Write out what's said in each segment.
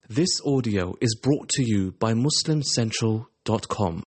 This audio is brought to you by MuslimCentral.com.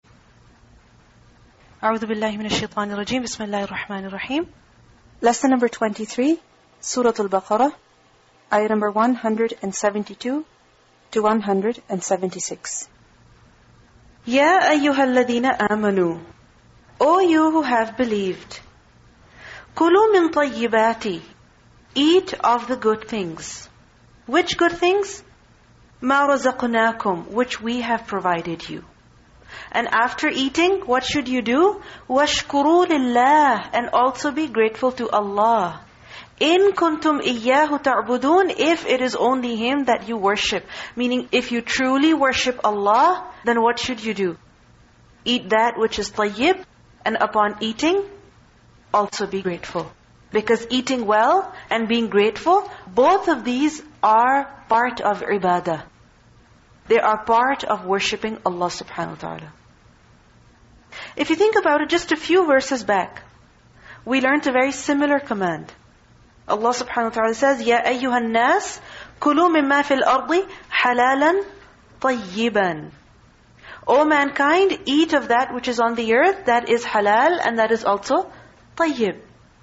أعوذ بالله من الشيطان الرجيم. بسم الله الرحمن الرحيم. Lesson number 23, Surah Al-Baqarah, ayah number 172 to 176. Ya ayyuhalladhina amanu, O you who have believed, Kulu min tayyibati, eat of the good things. Which good things? Ma razaqnakum, which we have provided you. And after eating, what should you do? Washkuru lillah, and also be grateful to Allah. In kuntum iyyahu ta'budun, if it is only Him that you worship. Meaning, if you truly worship Allah, then what should you do? Eat that which is tayyib, and upon eating, also be grateful. Because eating well and being grateful, both of these are part of ibadah. They are part of worshipping Allah subhanahu wa ta'ala. If you think about it, just a few verses back, we learned a very similar command. Allah subhanahu wa ta'ala says, Ya ayyuhan nas, kulu mimma fil ardi halalan tayyiban. O mankind, eat of that which is on the earth, that is halal and that is also tayyib.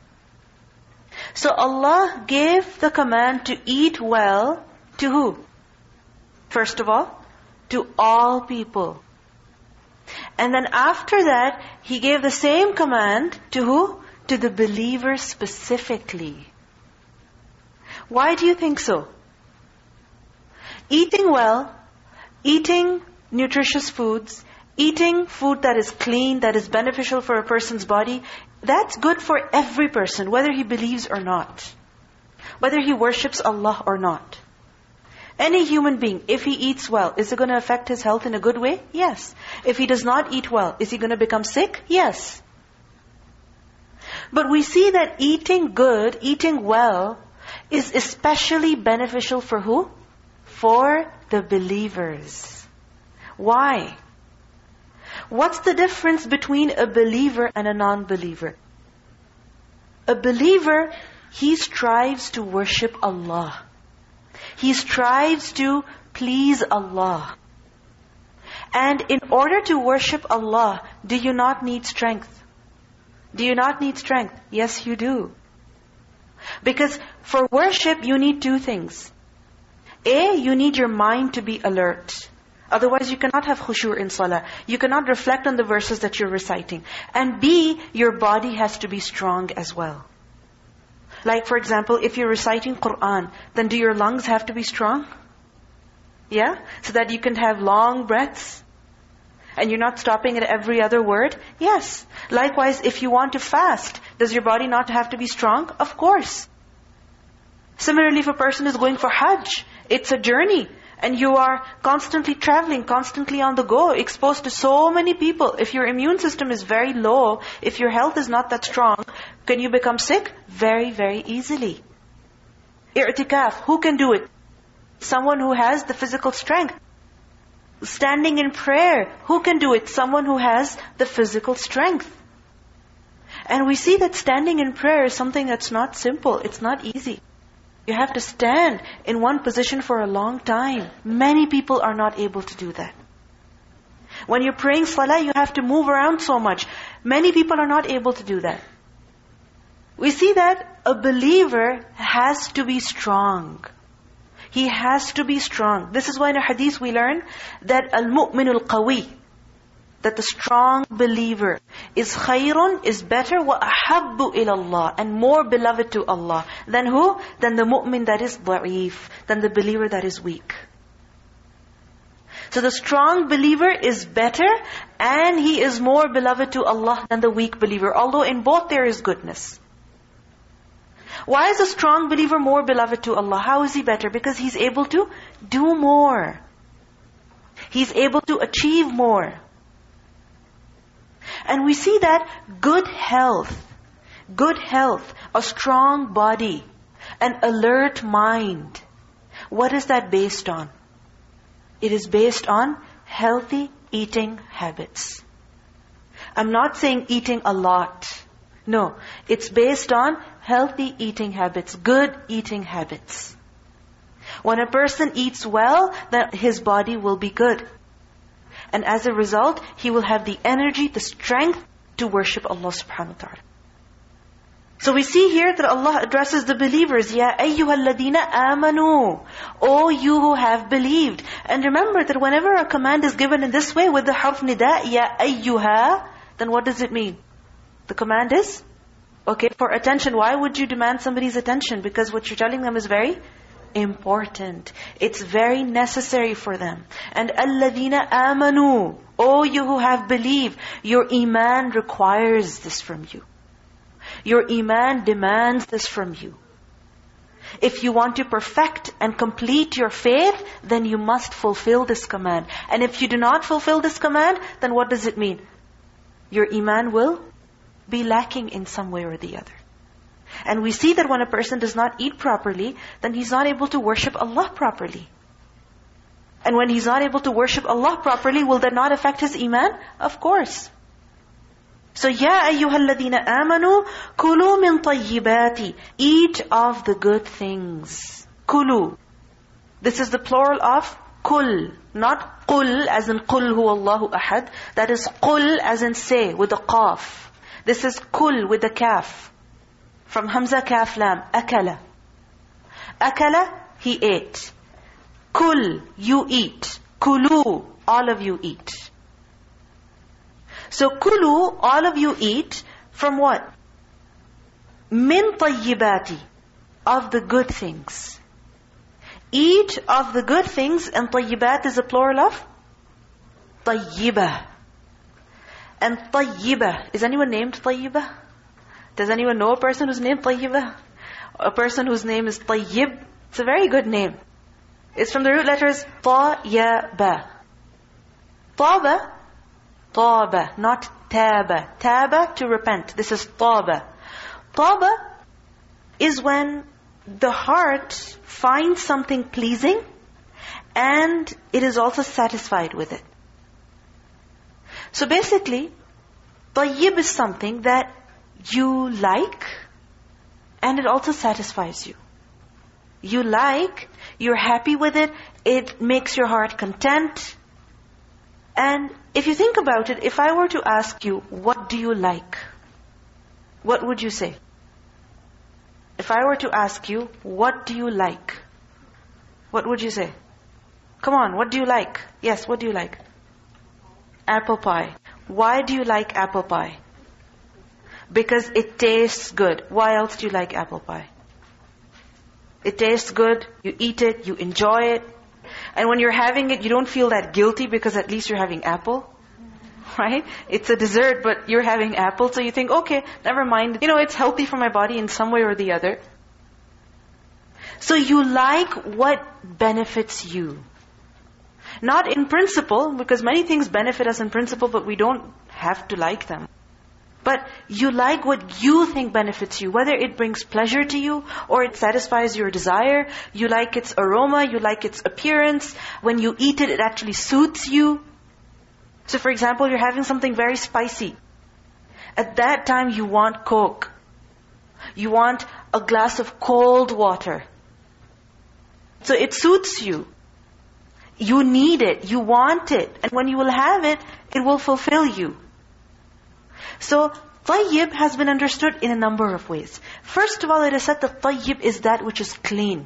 So Allah gave the command to eat well to who? First of all, to all people. And then after that, He gave the same command to who? To the believers specifically. Why do you think so? Eating well, eating nutritious foods, eating food that is clean, that is beneficial for a person's body, that's good for every person, whether he believes or not. Whether he worships Allah or not. Any human being, if he eats well, is it going to affect his health in a good way? Yes. If he does not eat well, is he going to become sick? Yes. But we see that eating good, eating well, is especially beneficial for who? For the believers. Why? What's the difference between a believer and a non-believer? A believer, he strives to worship Allah. He strives to please Allah. And in order to worship Allah, do you not need strength? Do you not need strength? Yes, you do. Because for worship, you need two things. A, you need your mind to be alert. Otherwise, you cannot have khushu' in salah. You cannot reflect on the verses that you're reciting. And B, your body has to be strong as well. Like for example, if you're reciting Qur'an, then do your lungs have to be strong? Yeah? So that you can have long breaths? And you're not stopping at every other word? Yes. Likewise, if you want to fast, does your body not have to be strong? Of course. Similarly, if a person is going for Hajj, it's a journey. And you are constantly traveling, constantly on the go, exposed to so many people. If your immune system is very low, if your health is not that strong, can you become sick? Very, very easily. I'tikaf, who can do it? Someone who has the physical strength. Standing in prayer, who can do it? Someone who has the physical strength. And we see that standing in prayer is something that's not simple. It's not easy. You have to stand in one position for a long time. Many people are not able to do that. When you're praying salah, you have to move around so much. Many people are not able to do that. We see that a believer has to be strong. He has to be strong. This is why in a hadith we learn that al-mu'minul qawi, that the strong believer is khayrun, is better, wa ahabbu ilallah, and more beloved to Allah. Than who? Than the mu'min that is da'if, than the believer that is weak. So the strong believer is better, and he is more beloved to Allah than the weak believer. Although in both there is goodness. Why is a strong believer more beloved to Allah? How is he better? Because he's able to do more. He's able to achieve more. And we see that good health, a strong body, an alert mind. What is that based on? It is based on healthy eating habits. I'm not saying eating a lot. No, it's based on healthy eating habits, good eating habits. When a person eats well, then his body will be good. And as a result, he will have the energy, the strength to worship Allah subhanahu wa ta'ala. So we see here that Allah addresses the believers, Ya ayyuhalladhina amanu, O you who have believed. And remember that whenever a command is given in this way with the harf nida, Ya ayyuha, then what does it mean? The command is, okay, for attention. Why would you demand somebody's attention? Because what you're telling them is very important. It's very necessary for them. And alladhina amanu, O you who have believed, your iman requires this from you. Your iman demands this from you. If you want to perfect and complete your faith, then you must fulfill this command. And if you do not fulfill this command, then what does it mean? Your iman will be lacking in some way or the other. And we see that when a person does not eat properly, then he's not able to worship Allah properly. And when he's not able to worship Allah properly, will that not affect his iman? Of course. So, Ya ayyuhalladhina amanu, kulu min tayyibati. Eat of the good things. Kulu. This is the plural of kul. Not qul as in qul huwa Allahu ahad. That is qul as in say with the qaf. This is kul with the kaf. From hamza kaf lam. Akala. Akala, he ate. Kul, you eat. Kulu, all of you eat. So kulu, all of you eat from what? Min tayyibati, of the good things. Eat of the good things, and tayyibat is a plural of tayyibah. And tayyibah, is anyone named Tayyibah? Does anyone know a person who's named Tayyibah? A person whose name is Tayyib? It's a very good name. It's from the root letters ta, ya, ba. Taba, taba, not taba. Taba, to repent. This is taba. Taba is when the heart finds something pleasing and it is also satisfied with it. So basically, tayyib is something that you like and it also satisfies you. You like, you're happy with it, it makes your heart content. And if you think about it, if I were to ask you, what do you like? What would you say? If I were to ask you, what do you like? What would you say? Come on, what do you like? Yes, what do you like? Apple pie. Why do you like apple pie? Because it tastes good. Why else do you like apple pie? It tastes good, you eat it, you enjoy it. And when you're having it, you don't feel that guilty because at least you're having apple. Right? It's a dessert, but you're having apple. So you think, okay, never mind. It's healthy for my body in some way or the other. So you like what benefits you. Not in principle, because many things benefit us in principle, but we don't have to like them. But you like what you think benefits you, whether it brings pleasure to you or it satisfies your desire. You like its aroma, you like its appearance. When you eat it, it actually suits you. So for example, you're having something very spicy. At that time, you want Coke. You want a glass of cold water. So it suits you. You need it, you want it. And when you will have it, it will fulfill you. So, tayyib has been understood in a number of ways. First of all, it is said that tayyib is that which is clean.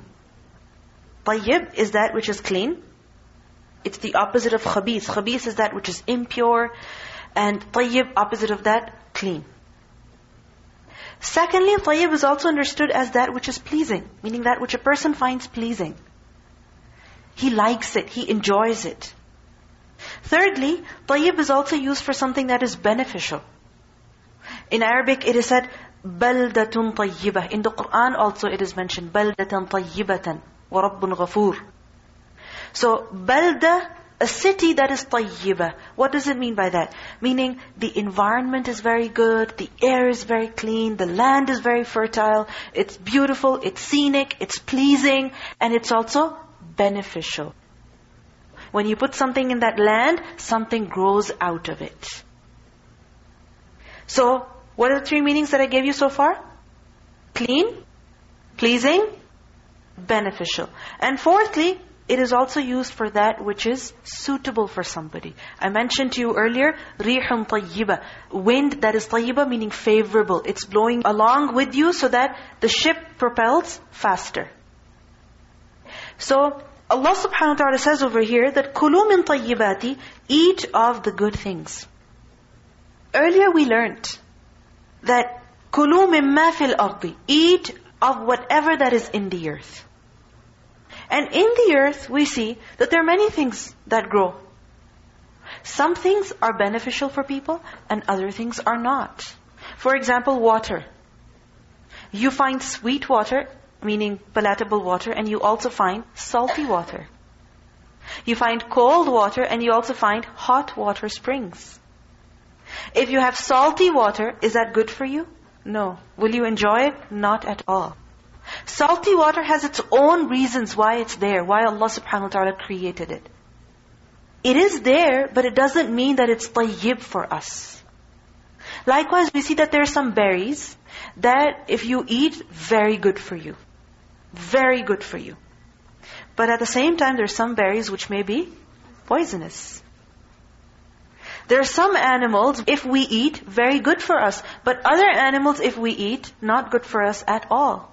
Tayyib is that which is clean. It's the opposite of khabith. Khabith is that which is impure. And tayyib, opposite of that, clean. Secondly, tayyib is also understood as that which is pleasing. Meaning that which a person finds pleasing. He likes it, he enjoys it. Thirdly, tayyib is also used for something that is beneficial. In Arabic, it is said, بَلْدَةٌ طَيِّبَةٌ. In the Quran also it is mentioned, بَلْدَةً طَيِّبَةً وَرَبٌّ غَفُورٌ. So, balda, a city that is tayyibah. What does it mean by that? Meaning, the environment is very good, the air is very clean, the land is very fertile, it's beautiful, it's scenic, it's pleasing, and it's also beneficial. When you put something in that land, something grows out of it. So, what are the three meanings that I gave you so far? Clean, pleasing, beneficial. And fourthly, it is also used for that which is suitable for somebody. I mentioned to you earlier, رِيحٌ طَيِّبَةٌ. Wind that is طَيِّبَةٌ, meaning favorable. It's blowing along with you so that the ship propels faster. So, Allah subhanahu wa ta'ala says over here that كُلُوا مِن طَيِّبَاتِ, eat of the good things. Earlier we learned that كُلُوا مِمَّا فِي الْأَرْضِ, eat of whatever that is in the earth. And in the earth, we see that there are many things that grow. Some things are beneficial for people, and other things are not. For example, water. You find sweet water, meaning palatable water, and you also find salty water. You find cold water, and you also find hot water springs. If you have salty water, is that good for you? No. Will you enjoy it? Not at all. Salty water has its own reasons why it's there, why Allah subhanahu wa ta'ala created it. It is there, but it doesn't mean that it's tayyib for us. Likewise, we see that there are some berries that if you eat, very good for you. Very good for you. But at the same time, there are some berries which may be poisonous. There are some animals, if we eat, very good for us. But other animals, if we eat, not good for us at all.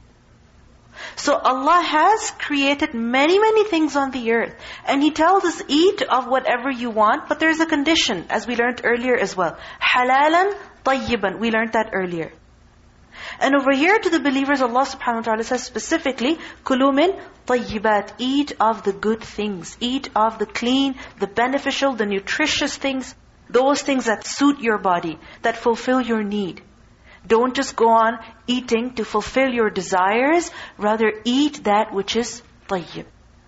So Allah has created many, many things on the earth. And He tells us, eat of whatever you want. But there's a condition, as we learned earlier as well. Halalan tayyiban. We learned that earlier. And over here to the believers, Allah subhanahu wa ta'ala says specifically, كُلُوا مِن طَيِّبَاتِ, eat of the good things. Eat of the clean, the beneficial, the nutritious things. Those things that suit your body, that fulfill your need. Don't just go on eating to fulfill your desires. Rather, eat that which is tayyib.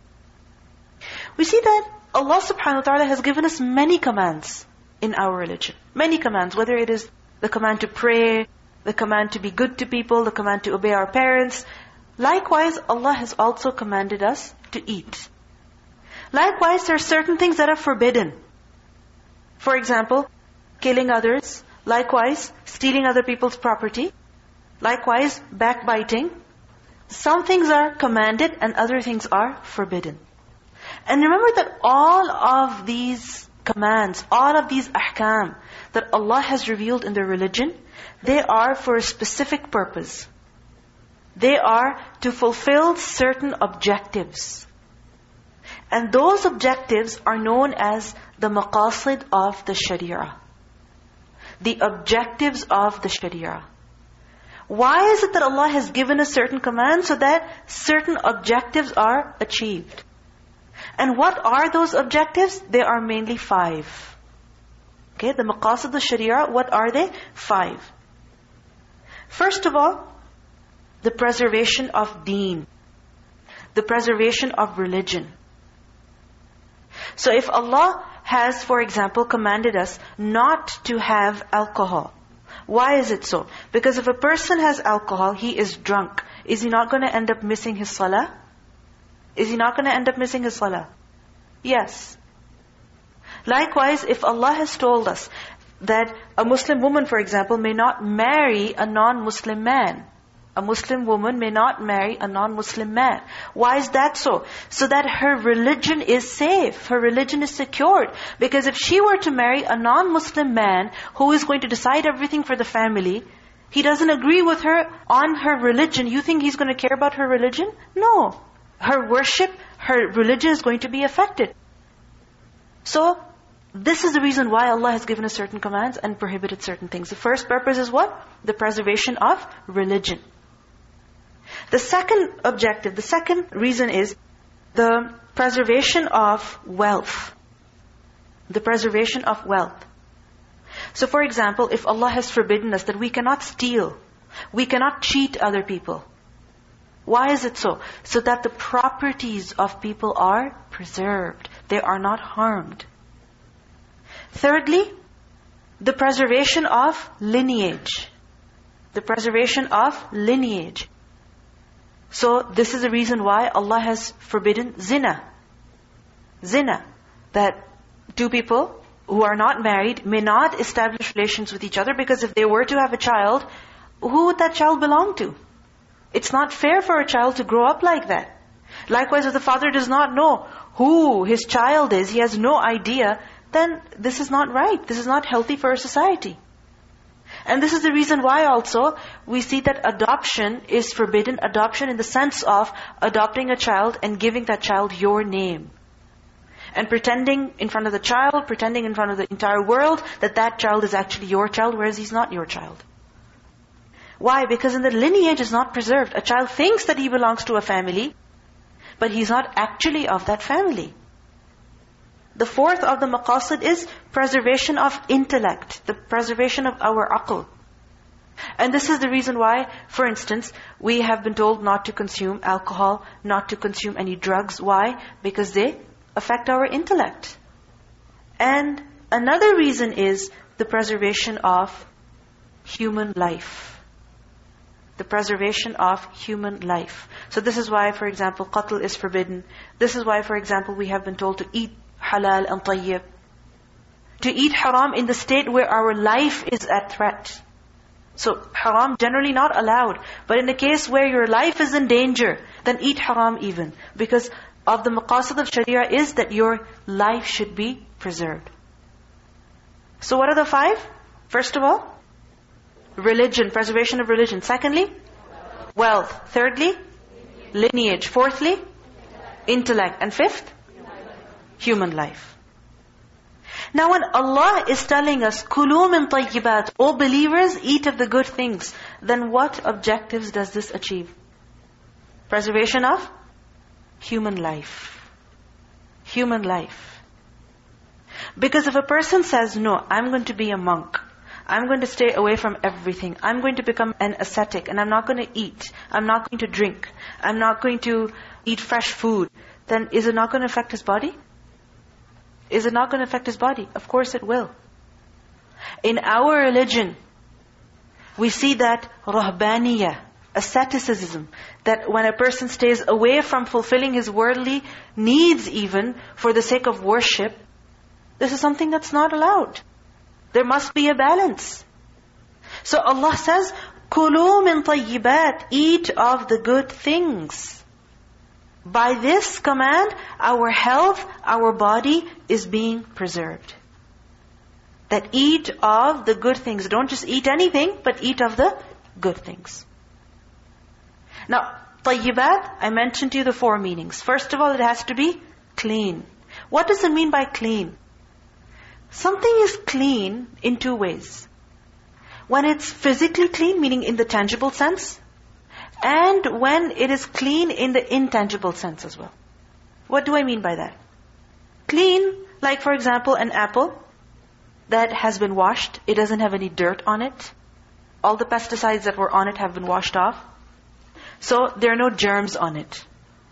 We see that Allah subhanahu wa ta'ala has given us many commands in our religion. Many commands, whether it is the command to pray, the command to be good to people, the command to obey our parents. Likewise, Allah has also commanded us to eat. Likewise, there are certain things that are forbidden. For example, killing others. Likewise, stealing other people's property. Likewise, backbiting. Some things are commanded and other things are forbidden. And remember that all of these commands, all of these ahkam that Allah has revealed in the religion, they are for a specific purpose. They are to fulfill certain objectives. And those objectives are known as the maqasid of the sharia. The objectives of the sharia. Why is it that Allah has given us certain commands? So that certain objectives are achieved. And what are those objectives? They are mainly 5. Okay, the maqasid of the sharia, what are they? 5. First of all, the preservation of deen. The preservation of religion. So if Allah has, for example, commanded us not to have alcohol. Why is it so? Because if a person has alcohol, he is drunk. Is he not going to end up missing his salah? Is he not going to end up missing his salah? Yes. Likewise, if Allah has told us that a Muslim woman, for example, may not marry a non-Muslim man. A Muslim woman may not marry a non-Muslim man. Why is that so? So that her religion is safe. Her religion is secured. Because if she were to marry a non-Muslim man who is going to decide everything for the family, he doesn't agree with her on her religion. You think he's going to care about her religion? No. Her worship, her religion is going to be affected. So, this is the reason why Allah has given us certain commands and prohibited certain things. The first purpose is what? The preservation of religion. The second objective, the second reason is the preservation of wealth. The preservation of wealth. So for example, if Allah has forbidden us that we cannot steal, we cannot cheat other people. Why is it so? So that the properties of people are preserved. They are not harmed. Thirdly, the preservation of lineage. The preservation of lineage. So this is the reason why Allah has forbidden zina. Zina. That two people who are not married may not establish relations with each other, because if they were to have a child, who would that child belong to? It's not fair for a child to grow up like that. Likewise, if the father does not know who his child is, he has no idea, then this is not right. This is not healthy for a society. And this is the reason why also we see that adoption is forbidden. Adoption in the sense of adopting a child and giving that child your name. And pretending in front of the child, pretending in front of the entire world that that child is actually your child, whereas he's not your child. Why? Because in the lineage is not preserved. A child thinks that he belongs to a family, but he's not actually of that family. The fourth of the maqasid is preservation of intellect, the preservation of our aql. And this is the reason why, for instance, we have been told not to consume alcohol, not to consume any drugs. Why? Because they affect our intellect. And another reason is the preservation of human life. The preservation of human life. So this is why, for example, qatl is forbidden. This is why, for example, we have been told to eat halal and tayyib. To eat haram in the state where our life is at threat. So haram generally not allowed. But in the case where your life is in danger, then eat haram even. Because of the maqasid of Sharia is that your life should be preserved. So what are the five? First of all, religion, preservation of religion. Secondly, wealth. Thirdly, lineage. Fourthly, intellect. And fifth, human life. Now when Allah is telling us, كُلُوا مِن طَيِّبَاتِ, O believers, eat of the good things, then what objectives does this achieve? Preservation of human life. Human life. Because if a person says, no, I'm going to be a monk, I'm going to stay away from everything, I'm going to become an ascetic, and I'm not going to eat, I'm not going to drink, I'm not going to eat fresh food, then is it not going to affect his body? Is it not going to affect his body? Of course it will. In our religion, we see that rahbaniyah, asceticism, that when a person stays away from fulfilling his worldly needs even for the sake of worship, this is something that's not allowed. There must be a balance. So Allah says, كُلُوا مِن طَيِّبَاتِ, eat of the good things. By this command, our health, our body is being preserved. That eat of the good things. Don't just eat anything, but eat of the good things. Now, tayyibat, I mentioned to you the four meanings. First of all, it has to be clean. What does it mean by clean? Something is clean in two ways. When it's physically clean, meaning in the tangible sense, and when it is clean in the intangible sense as well. What do I mean by that? Clean, like for example, an apple that has been washed. It doesn't have any dirt on it. All the pesticides that were on it have been washed off. So there are no germs on it.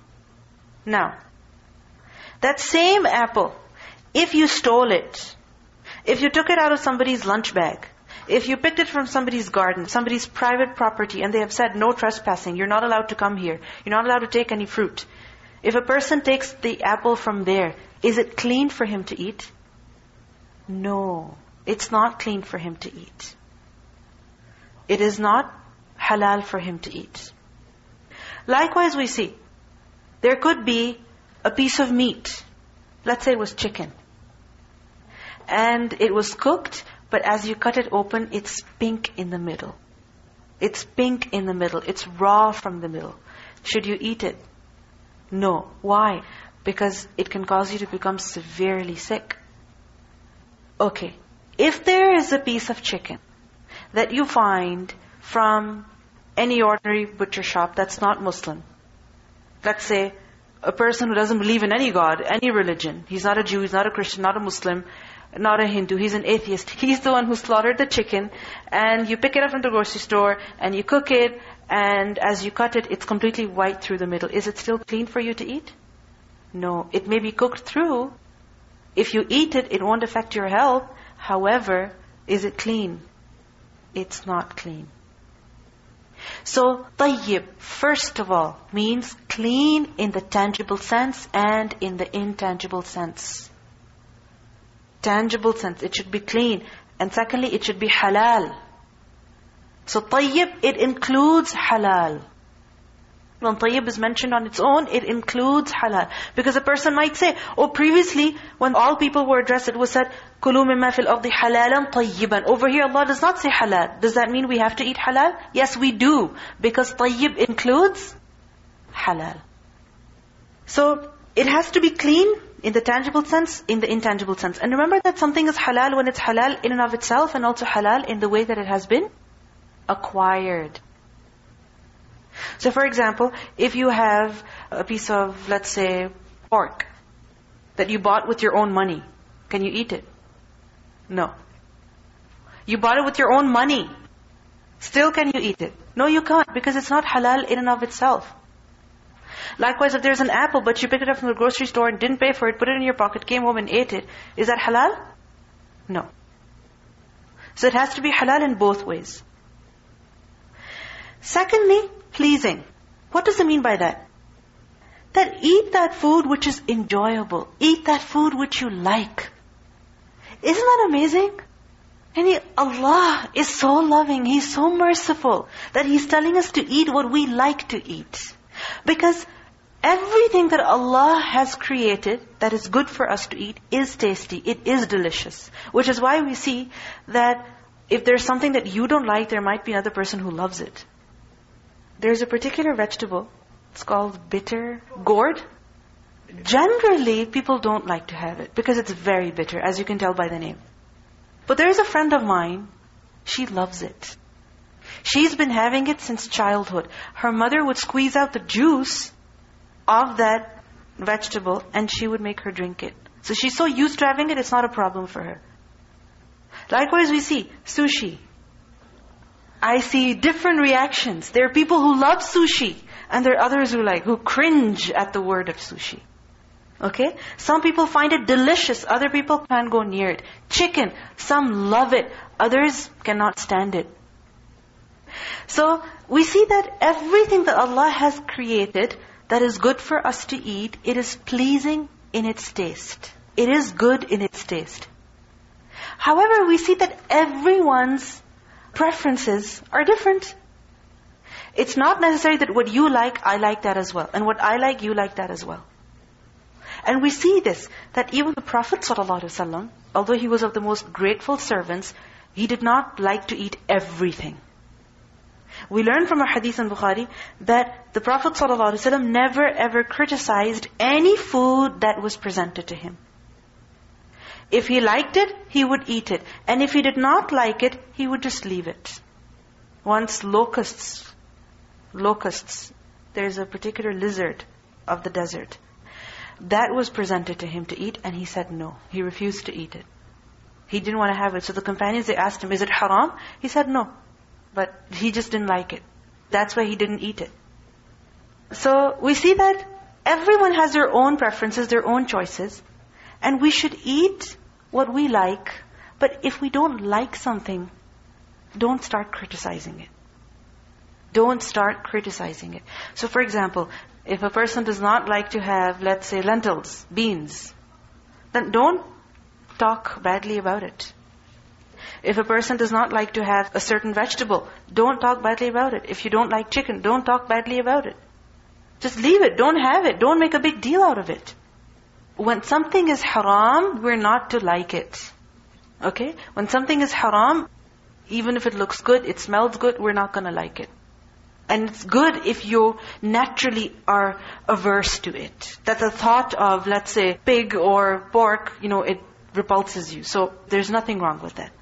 Now, that same apple, if you stole it, if you took it out of somebody's lunch bag, if you picked it from somebody's garden, somebody's private property, and they have said, no trespassing, you're not allowed to come here, you're not allowed to take any fruit. If a person takes the apple from there, is it clean for him to eat? No, it's not clean for him to eat. It is not halal for him to eat. Likewise we see, there could be a piece of meat. Let's say it was chicken. And it was cooked, but as you cut it open, it's pink in the middle. It's pink in the middle. It's raw from the middle. Should you eat it? No. Why? Because it can cause you to become severely sick. Okay. If there is a piece of chicken that you find from any ordinary butcher shop that's not Muslim, let's say a person who doesn't believe in any God, any religion, he's not a Jew, he's not a Christian, not a Muslim, not a Hindu, he's an atheist. He's the one who slaughtered the chicken, and you pick it up from the grocery store, and you cook it, and as you cut it, it's completely white through the middle. Is it still clean for you to eat? No. It may be cooked through. If you eat it, it won't affect your health. However, is it clean? It's not clean. So, tayyib, first of all, means clean in the tangible sense and in the intangible sense. Tangible sense, it should be clean. And secondly, it should be halal. So tayyib, it includes halal. When tayyib is mentioned on its own, it includes halal. Because a person might say, oh, previously, when all people were addressed, it was said, كُلُوا مِمَّا فِي الْأَرْضِ حَلَالًا طَيِّبًا. Over here, Allah does not say halal. Does that mean we have to eat halal? Yes, we do. Because tayyib includes halal. So, it has to be clean in the tangible sense, in the intangible sense. And remember that something is halal when it's halal in and of itself, and also halal in the way that it has been acquired. So for example, if you have a piece of, let's say, pork that you bought with your own money, can you eat it? No. You bought it with your own money. Still can you eat it? No, you can't, because it's not halal in and of itself. Likewise, if there's an apple, but you picked it up from the grocery store and didn't pay for it, put it in your pocket, came home and ate it, is that halal? No. So it has to be halal in both ways. Secondly, pleasing. What does it mean by that? That eat that food which is enjoyable. Eat that food which you like. Isn't that amazing? And Allah is so loving, He's so merciful, that He's telling us to eat what we like to eat. Because everything that Allah has created that is good for us to eat is tasty, it is delicious. Which is why we see that if there's something that you don't like, there might be another person who loves it. There's a particular vegetable, it's called bitter gourd. Generally, people don't like to have it because it's very bitter, as you can tell by the name. But there is a friend of mine, she loves it. She's been having it since childhood. Her mother would squeeze out the juice of that vegetable and she would make her drink it. So she's so used to having it, it's not a problem for her. Likewise, we see sushi. I see different reactions. There are people who love sushi, and there are others who cringe at the word of sushi. Okay? Some people find it delicious, other people can't go near it. Chicken, some love it, others cannot stand it. So, we see that everything that Allah has created that is good for us to eat, it is pleasing in its taste. It is good in its taste. However, we see that everyone's preferences are different. It's not necessary that what you like, I like that as well. And what I like, you like that as well. And we see this, that even the Prophet ﷺ, although he was of the most grateful servants, he did not like to eat everything. We learn from a hadith in Bukhari that the Prophet ﷺ never ever criticized any food that was presented to him. If he liked it, he would eat it. And if he did not like it, he would just leave it. Once locusts, there's a particular lizard of the desert. That was presented to him to eat, and he said no. He refused to eat it. He didn't want to have it. So the companions, they asked him, is it haram? He said no. But he just didn't like it. That's why he didn't eat it. So we see that everyone has their own preferences, their own choices. And we should eat what we like. But if we don't like something, don't start criticizing it. Don't start criticizing it. So for example, if a person does not like to have, let's say, lentils, beans, then don't talk badly about it. If a person does not like to have a certain vegetable, don't talk badly about it. If you don't like chicken, don't talk badly about it. Just leave it. Don't have it. Don't make a big deal out of it. When something is haram, we're not to like it. Okay? When something is haram, even if it looks good, it smells good, we're not going to like it. And it's good if you naturally are averse to it. That the thought of, let's say, pig or pork, it repulses you. So there's nothing wrong with that.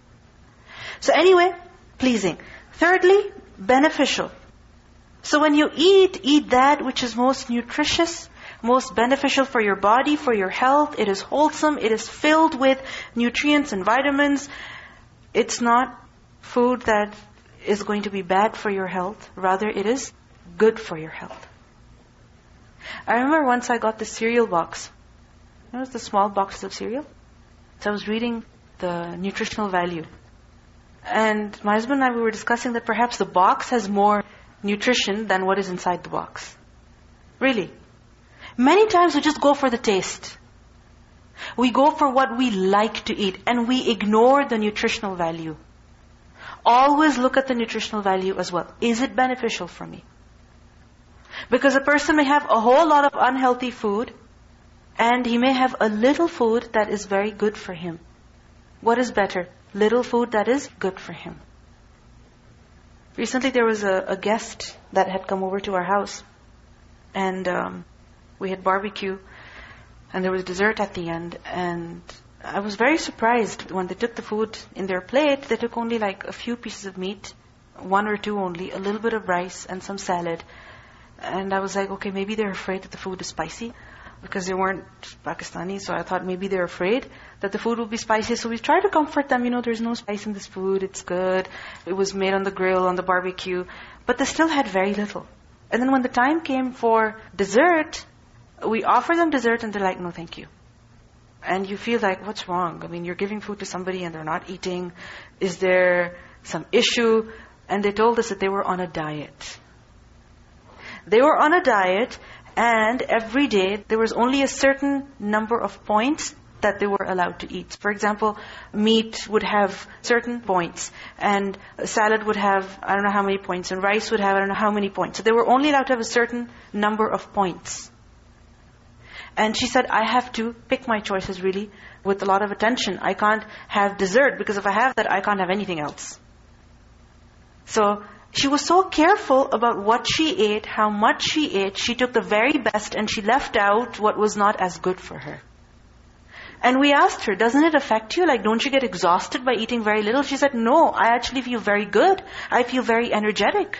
So anyway, pleasing. Thirdly, beneficial. So when you eat that which is most nutritious, most beneficial for your body, for your health. It is wholesome. It is filled with nutrients and vitamins. It's not food that is going to be bad for your health. Rather, it is good for your health. I remember once I got this cereal box. You know, it's the small boxes of cereal. So I was reading the nutritional value. And my husband and I, we were discussing that perhaps the box has more nutrition than what is inside the box. Really. Many times we just go for the taste. We go for what we like to eat and we ignore the nutritional value. Always look at the nutritional value as well. Is it beneficial for me? Because a person may have a whole lot of unhealthy food, and he may have a little food that is very good for him. What is better? Little food that is good for him. Recently there was a guest that had come over to our house. And we had barbecue. And there was dessert at the end. And I was very surprised when they took the food in their plate. They took only like a few pieces of meat. 1 or 2 only. A little bit of rice and some salad. And I was like, okay, maybe they're afraid that the food is spicy. Because they weren't Pakistani, so I thought maybe they're afraid that the food will be spicy. So we tried to comfort them, there's no spice in this food, it's good. It was made on the grill, on the barbecue. But they still had very little. And then when the time came for dessert, we offered them dessert and they're like, no thank you. And you feel like, what's wrong? I mean, you're giving food to somebody and they're not eating. Is there some issue? And they told us that they were on a diet. They were on a diet, and every day there was only a certain number of points that they were allowed to eat. For example, meat would have certain points, and salad would have I don't know how many points, and rice would have I don't know how many points. So they were only allowed to have a certain number of points. And she said, I have to pick my choices really with a lot of attention. I can't have dessert, because if I have that, I can't have anything else. So she was so careful about what she ate, how much she ate. She took the very best and she left out what was not as good for her. And we asked her, doesn't it affect you? Like, don't you get exhausted by eating very little? She said, no, I actually feel very good. I feel very energetic.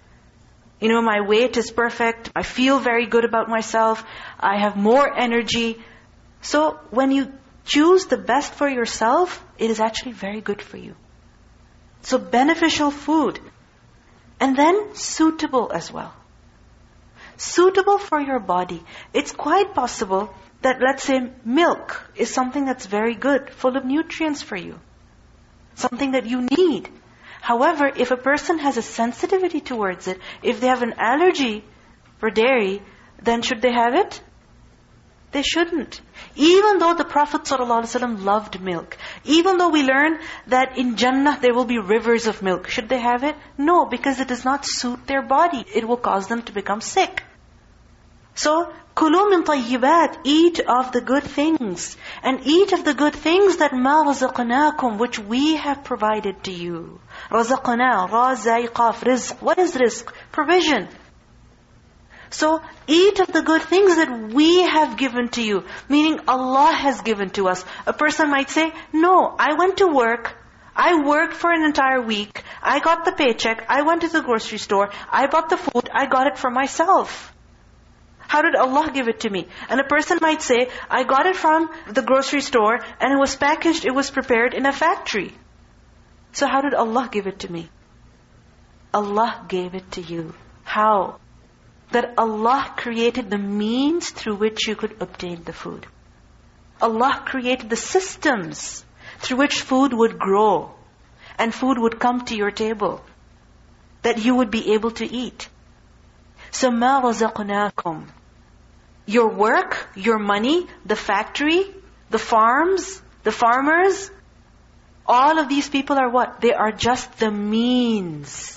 My weight is perfect. I feel very good about myself. I have more energy. So when you choose the best for yourself, it is actually very good for you. So beneficial food. And then suitable as well. Suitable for your body. It's quite possible that, let's say, milk is something that's very good, full of nutrients for you. Something that you need. However, if a person has a sensitivity towards it, if they have an allergy for dairy, then should they have it? They shouldn't. Even though the Prophet ﷺ loved milk, even though we learn that in Jannah there will be rivers of milk, should they have it? No, because it does not suit their body. It will cause them to become sick. So, كُلُوا مِن طَيِّبَاتٍ, eat of the good things. And eat of the good things that مَا رَزَقْنَاكُمْ, which we have provided to you. رَزَقْنَا, را زَي قَاف, rizq. What is rizq? Provision. So, eat of the good things that we have given to you. Meaning Allah has given to us. A person might say, no, I went to work. I worked for an entire week. I got the paycheck. I went to the grocery store. I bought the food. I got it for myself. How did Allah give it to me? And a person might say, I got it from the grocery store and it was packaged, it was prepared in a factory. So how did Allah give it to me? Allah gave it to you. How? That Allah created the means through which you could obtain the food. Allah created the systems through which food would grow and food would come to your table, that you would be able to eat. So مَا رَزَقْنَاكُمْ, your work, your money, the factory, the farms, the farmers, all of these people are what? They are just the means.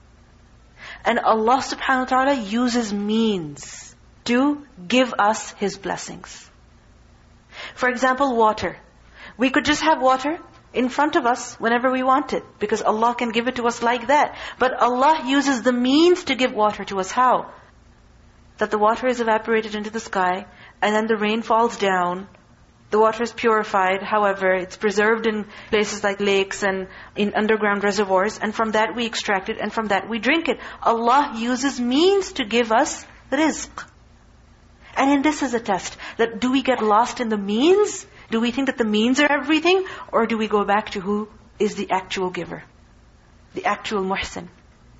And Allah subhanahu wa ta'ala uses means to give us His blessings. For example, water. We could just have water in front of us whenever we want it, because Allah can give it to us like that. But Allah uses the means to give water to us. How? That the water is evaporated into the sky, and then the rain falls down. The water is purified. However, it's preserved in places like lakes and in underground reservoirs. And from that we extract it, and from that we drink it. Allah uses means to give us rizq. And in this is a test. That do we get lost in the means? Do we think that the means are everything? Or do we go back to who is the actual giver? The actual muhsin.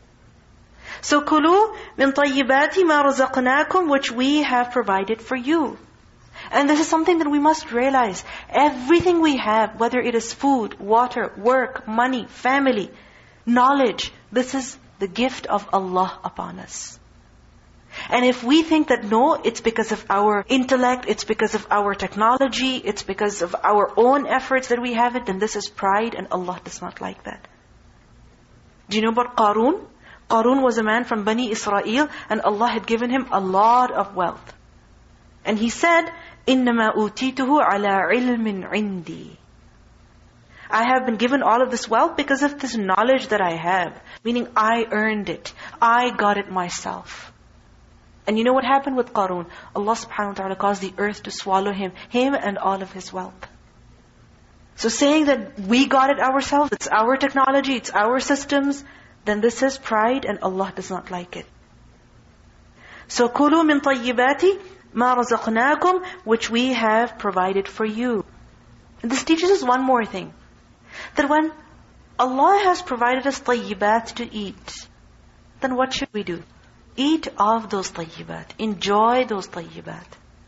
So, كُلُوا مِن طَيِّبَاتِ مَا رَزَقْنَاكُمْ, which we have provided for you. And this is something that we must realize. Everything we have, whether it is food, water, work, money, family, knowledge, this is the gift of Allah upon us. And if we think that no, it's because of our intellect, it's because of our technology, it's because of our own efforts that we have it, then this is pride, and Allah does not like that. Do you know about Qarun? Qarun was a man from Bani Israel, and Allah had given him a lot of wealth. And he said, إِنَّمَا أُوتِيتُهُ عَلَىٰ عِلْمٍ عِنْدِي. I have been given all of this wealth because of this knowledge that I have. Meaning I earned it. I got it myself. And you know what happened with Qarun? Allah subhanahu wa ta'ala caused the earth to swallow him and all of his wealth. So saying that we got it ourselves, it's our technology, it's our systems, then this is pride and Allah does not like it. So كُلُوا مِن طَيِّبَاتِ مَا رَزَقْنَاكُمْ, which we have provided for you. And this teaches us one more thing. That when Allah has provided us tayyibat to eat, then what should we do? Eat of those tayyibat. Enjoy those tayyibat.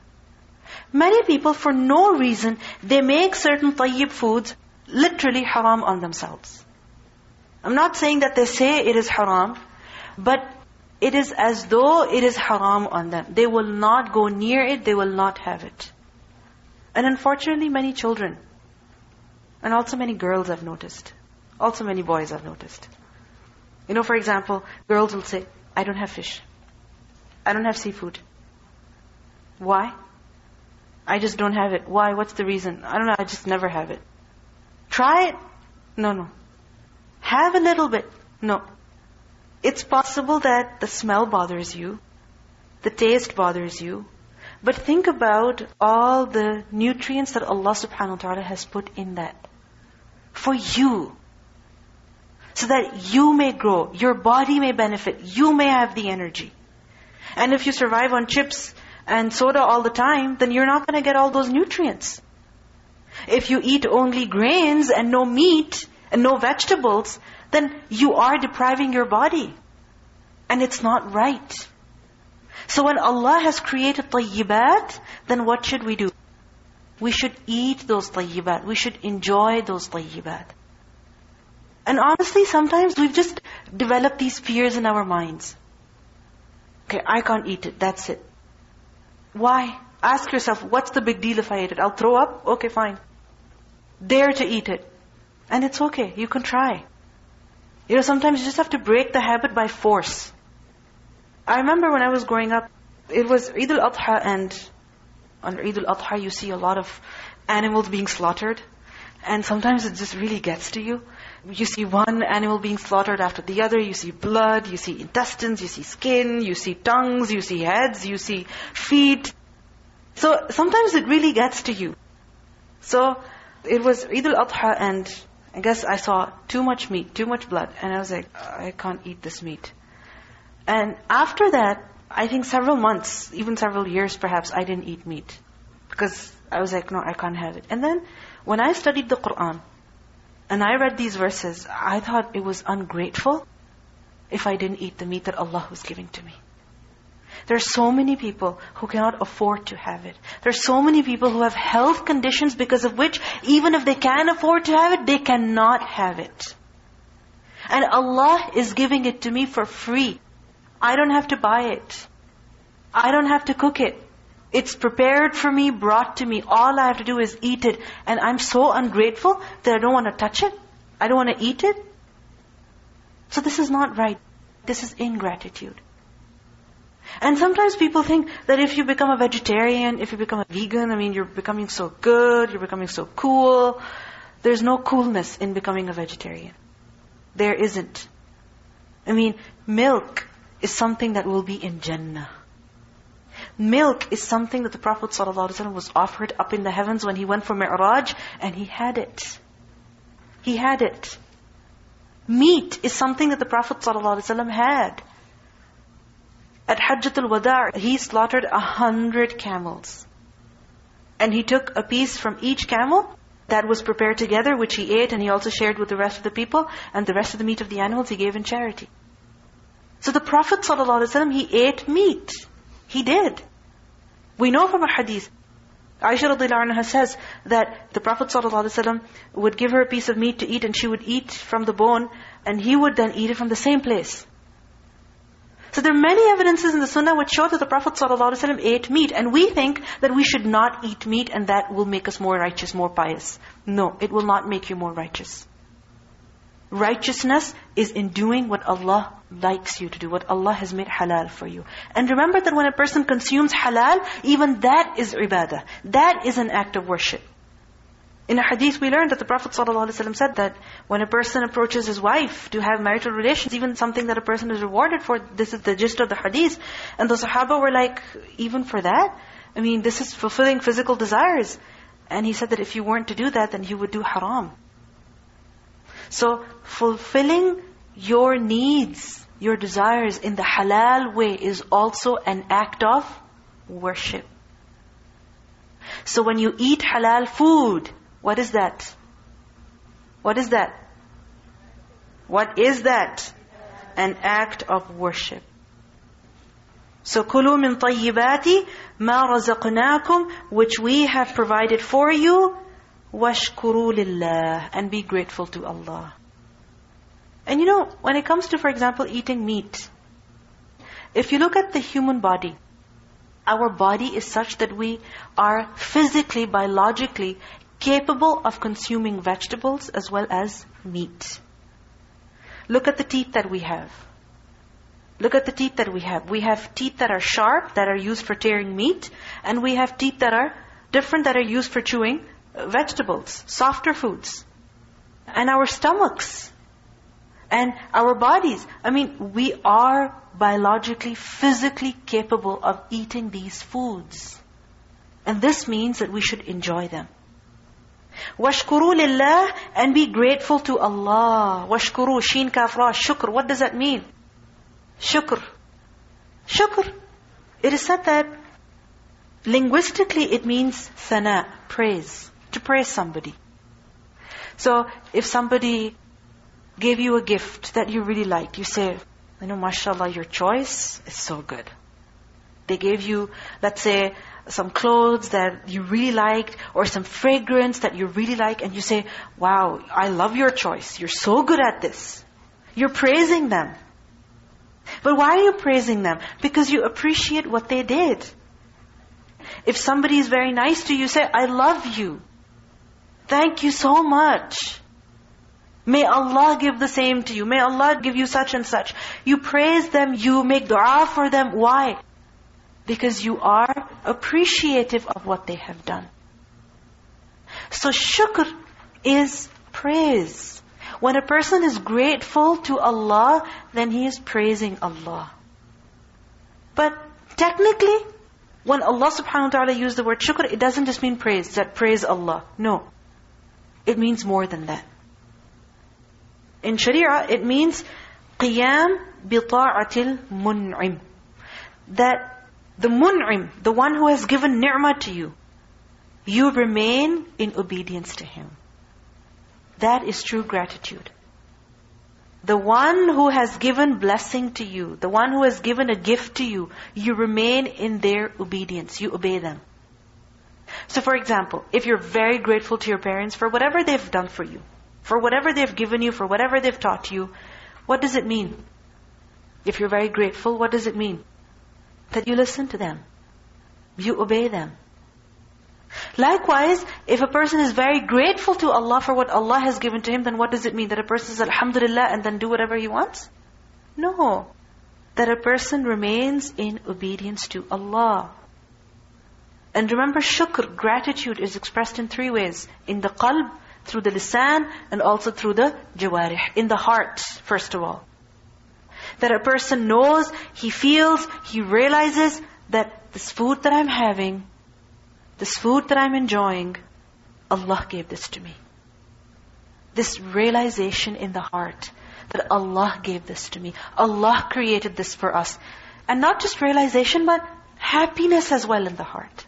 Many people, for no reason, they make certain tayyib foods literally haram on themselves. I'm not saying that they say it is haram, but it is as though it is haram on them. They will not go near it, they will not have it. And unfortunately, many children, and also many girls I've noticed. Also many boys I've noticed. You know, for example, girls will say, I don't have fish. I don't have seafood. Why? I just don't have it. Why? What's the reason? I don't know, I just never have it. Try it? No. Have a little bit? No. It's possible that the smell bothers you. The taste bothers you. But think about all the nutrients that Allah subhanahu wa ta'ala has put in that. For you. So that you may grow, your body may benefit, you may have the energy. And if you survive on chips and soda all the time, then you're not going to get all those nutrients. If you eat only grains and no meat and no vegetables, then you are depriving your body. And it's not right. So when Allah has created tayyibat, then what should we do? We should eat those tayyibat. We should enjoy those tayyibat. And honestly, sometimes we've just developed these fears in our minds. Okay, I can't eat it, that's it. Why? Ask yourself, what's the big deal if I eat it? I'll throw up? Okay, fine. Dare to eat it. And it's okay, you can try. You know, sometimes you just have to break the habit by force. I remember when I was growing up, it was Eid al-Adha, and on Eid al-Adha you see a lot of animals being slaughtered. And sometimes it just really gets to you. You see one animal being slaughtered after the other. You see blood, you see intestines, you see skin, you see tongues, you see heads, you see feet. So sometimes it really gets to you. So it was Eid al-Adha, and I guess I saw too much meat, too much blood. And I was like, I can't eat this meat. And after that, I think several months, even several years perhaps, I didn't eat meat. Because I was like, no, I can't have it. And then when I studied the Qur'an, and I read these verses, I thought it was ungrateful if I didn't eat the meat that Allah was giving to me. There are so many people who cannot afford to have it. There are so many people who have health conditions because of which, even if they can afford to have it, they cannot have it. And Allah is giving it to me for free. I don't have to buy it. I don't have to cook it. It's prepared for me, brought to me. All I have to do is eat it. And I'm so ungrateful that I don't want to touch it. I don't want to eat it. So this is not right. This is ingratitude. And sometimes people think that if you become a vegetarian, if you become a vegan, you're becoming so good, you're becoming so cool. There's no coolness in becoming a vegetarian. There isn't. Milk is something that will be in Jannah. Milk is something that the Prophet ﷺ was offered up in the heavens when he went for Mi'raj, and he had it. He had it. Meat is something that the Prophet ﷺ had. At Hajjatul Wada', he slaughtered 100 camels. And he took a piece from each camel that was prepared together, which he ate, and he also shared with the rest of the people, and the rest of the meat of the animals he gave in charity. So the Prophet ﷺ, he ate meat. He did. We know from a hadith, Aisha radhiyallahu anha says that the Prophet ﷺ would give her a piece of meat to eat, and she would eat from the bone, and he would then eat it from the same place. So there are many evidences in the Sunnah which show that the Prophet ﷺ ate meat, and we think that we should not eat meat and that will make us more righteous, more pious. No, it will not make you more righteous. Righteousness is in doing what Allah likes you to do, what Allah has made halal for you. And remember that when a person consumes halal, even that is ibadah. That is an act of worship. In a hadith we learned that the Prophet ﷺ said that when a person approaches his wife to have marital relations, even something that a person is rewarded for, this is the gist of the hadith. And the Sahaba were like, even for that? I mean, this is fulfilling physical desires. And he said that if you weren't to do that, then you would do haram. So, fulfilling your needs, your desires in the halal way is also an act of worship. So when you eat halal food, what is that? What is that? What is that? An act of worship. So, كُلُوا مِن طَيِّبَاتِ مَا رَزَقْنَاكُمْ, which we have provided for you, وَاشْكُرُوا لِلَّهِ, and be grateful to Allah. And you know, when it comes to, for example, eating meat, if you look at the human body, our body is such that we are physically, biologically capable of consuming vegetables as well as meat. Look at the teeth that we have. Look at the teeth that we have. We have teeth that are sharp, that are used for tearing meat. And we have teeth that are different, that are used for chewing vegetables, softer foods. And our stomachs. And our bodies. I mean, we are biologically, physically capable of eating these foods. And this means that we should enjoy them. وَاشْكُرُوا لِلَّهِ, and be grateful to Allah. وَاشْكُرُوا, sheen kaf ra, shukr. What does that mean? Shukr. Shukr. It is said that linguistically it means thana, praise. To praise somebody. So if somebody gave you a gift that you really liked, you say, you know, mashallah, your choice is so good. They gave you, let's say, some clothes that you really liked, or some fragrance that you really like, and you say, wow, I love your choice. You're so good at this. You're praising them. But why are you praising them? Because you appreciate what they did. If somebody is very nice to you, say, I love you. Thank you so much. May Allah give the same to you. May Allah give you such and such. You praise them, you make dua for them. Why? Because you are appreciative of what they have done. So shukr is praise. When a person is grateful to Allah, then he is praising Allah. But technically, when Allah subhanahu wa ta'ala used the word shukr, it doesn't just mean praise, that praise Allah. No. It means more than that. In Sharia, it means qiyam bita'atil mun'im. That the mun'im, the one who has given ni'mah to you, you remain in obedience to him. That is true gratitude. The one who has given blessing to you, the one who has given a gift to you, you remain in their obedience. You obey them. So for example, if you're very grateful to your parents for whatever they've done for you, for whatever they've given you, for whatever they've taught you, what does it mean? If you're very grateful, what does it mean? That you listen to them. You obey them. Likewise, if a person is very grateful to Allah for what Allah has given to him, then what does it mean? That a person says Alhamdulillah and then do whatever he wants? No. That a person remains in obedience to Allah. And remember, shukr, gratitude, is expressed in three ways. In the qalb, through the lisan, and also through the jawarih. In the heart, first of all. That a person knows, he feels, he realizes that this food that I'm having, this food that I'm enjoying, Allah gave this to me. This realization in the heart that Allah gave this to me. Allah created this for us. And not just realization, but happiness as well in the heart.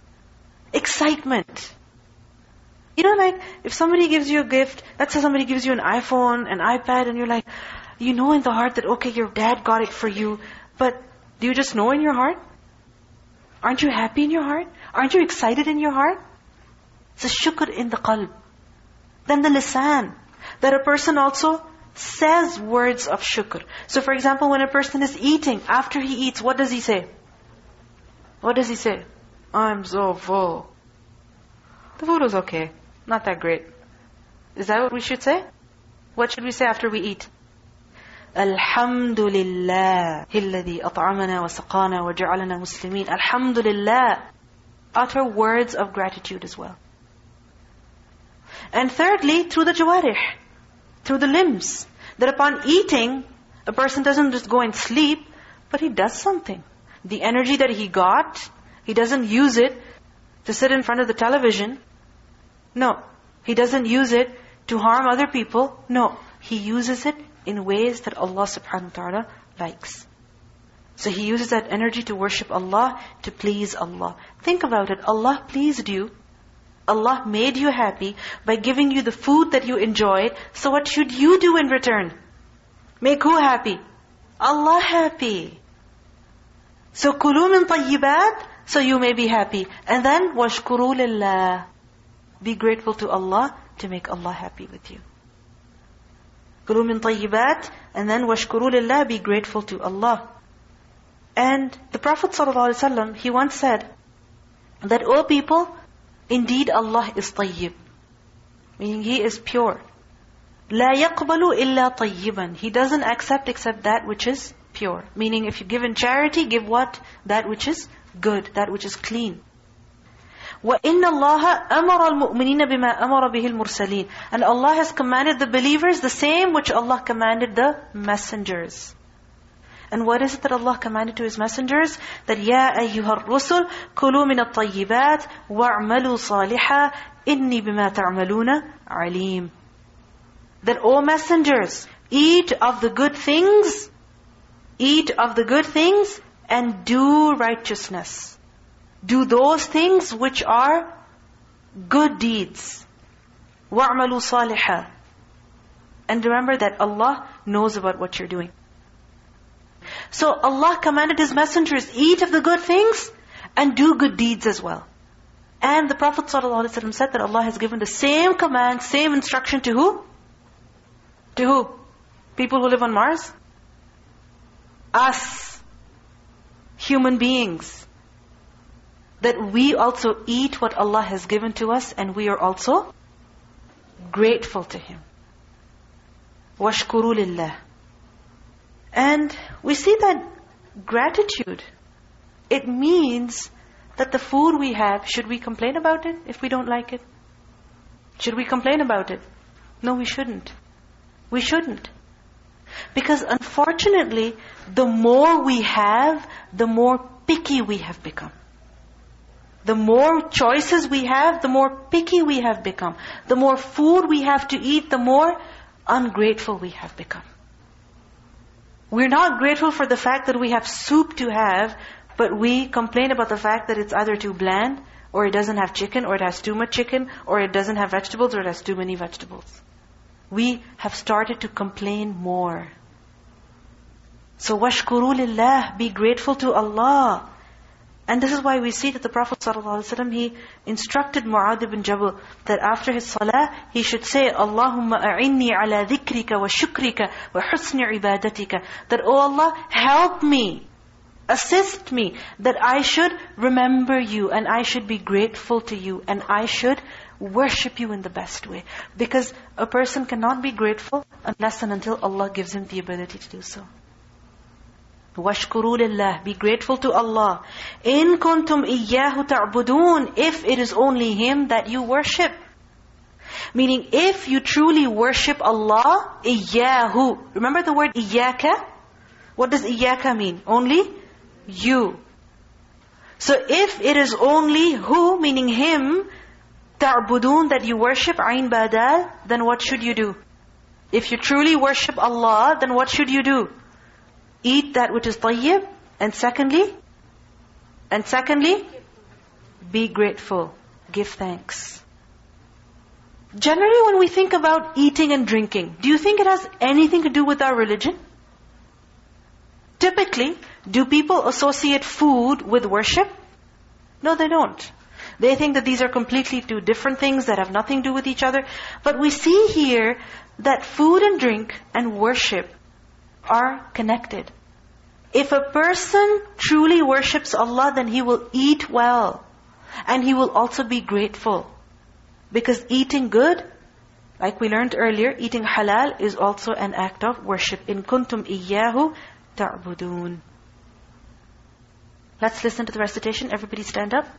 Excitement. You know, like if somebody gives you a gift, let's say somebody gives you an iPhone, an iPad, and you're like, you know in the heart that, okay, your dad got it for you, but do you just know in your heart? Aren't you happy in your heart? Aren't you excited in your heart? It's a shukr in the qalb. Then the lisan, that a person also says words of shukr. So for example, when a person is eating, after he eats, what does he say? What does he say? I'm so full. The food was okay. Not that great. Is that what we should say? What should we say after we eat? Alhamdulillah, alladhi at'amana wa saqana wa ja'alana muslimin. Alhamdulillah. Utter words of gratitude as well. And thirdly, through the jawarih, through the limbs. That upon eating, a person doesn't just go and sleep, but he does something. The energy that he got, he doesn't use it to sit in front of the television. No. He doesn't use it to harm other people. No. He uses it in ways that Allah subhanahu wa ta'ala likes. So he uses that energy to worship Allah, to please Allah. Think about it. Allah pleased you. Allah made you happy by giving you the food that you enjoyed. So what should you do in return? Make who happy? Allah happy. So كُلُوا مِن طَيِّبَاتٍ, so you may be happy. And then وَاشْكُرُوا لِلَّهِ, be grateful to Allah to make Allah happy with you. كُلُوا مِن طَيِّبَاتٍ, and then وَاشْكُرُوا لِلَّهِ, be grateful to Allah. And the Prophet ﷺ, he once said that, O people, indeed Allah is tayyib. Meaning He is pure. لَا يَقْبَلُ إِلَّا طَيِّبًا. He doesn't accept except that which is pure. Meaning if you give in charity, give what? That which is good, that which is clean. وَإِنَّ اللَّهَ أَمَرَ الْمُؤْمِنِينَ بِمَا أَمَرَ بِهِ الْمُرْسَلِينَ. And Allah has commanded the believers the same which Allah commanded the messengers. And what is it that Allah commanded to His messengers? That يَا أَيُّهَا الرُّسُلُ كُلُوا مِنَ الطَّيِّبَاتِ وَاعْمَلُوا صَالِحًا إِنِّي بِمَا تَعْمَلُونَ عَلِيمٌ. That, O messengers, eat of the good things, and do righteousness. Do those things which are good deeds. وَاعْمَلُوا صَالِحًا. And remember that Allah knows about what you're doing. So Allah commanded His messengers, eat of the good things and do good deeds as well. And the Prophet ﷺ said that Allah has given the same command, same instruction to who? To who? People who live on Mars? Us. Human beings. That we also eat what Allah has given to us and we are also grateful to Him. وَاشْكُرُوا لِلَّهِ. And we see that gratitude, it means that the food we have, should we complain about it if we don't like it? Should we complain about it? No, we shouldn't. We shouldn't. Because unfortunately, the more we have, the more picky we have become. The more choices we have, the more picky we have become. The more food we have to eat, the more ungrateful we have become. We're not grateful for the fact that we have soup to have, but we complain about the fact that it's either too bland, or it doesn't have chicken, or it has too much chicken, or it doesn't have vegetables, or it has too many vegetables. We have started to complain more. So وَاشْكُرُوا لِلَّهِ, be grateful to Allah. And this is why we see that the Prophet ﷺ, he instructed Mu'adh ibn Jabal that after his salah, he should say, Allahumma a'inni ala dhikrika wa shukrika wa husni ibadatika. That, oh Allah, help me, assist me, that I should remember You, and I should be grateful to You, and I should worship You in the best way. Because a person cannot be grateful unless and until Allah gives him the ability to do so. وَاشْكُرُوا لِلَّهِ, be grateful to Allah. إِن كُنْتُمْ إِيَّاهُ تَعْبُدُونَ, if it is only Him that you worship. Meaning, if you truly worship Allah, إِيَّاهُ. Remember the word إِيَّاكَ? What does إِيَّاكَ mean? Only you. So if it is only who, meaning Him, تَعْبُدُونَ, that you worship, عَيْن بَادَالْ, then what should you do? If you truly worship Allah, then what should you do? Eat that which is tayyib. And secondly, be grateful. Give thanks. Generally, when we think about eating and drinking, do you think it has anything to do with our religion? Typically, do people associate food with worship? No, they don't. They think that these are completely two different things that have nothing to do with each other. But we see here that food and drink and worship are connected. If a person truly worships Allah, then he will eat well. And he will also be grateful. Because eating good Like we learned earlier, eating halal is also an act of worship. إِن كُنْتُمْ إِيَّاهُ تَعْبُدُونَ. Let's listen to the recitation. Everybody stand up.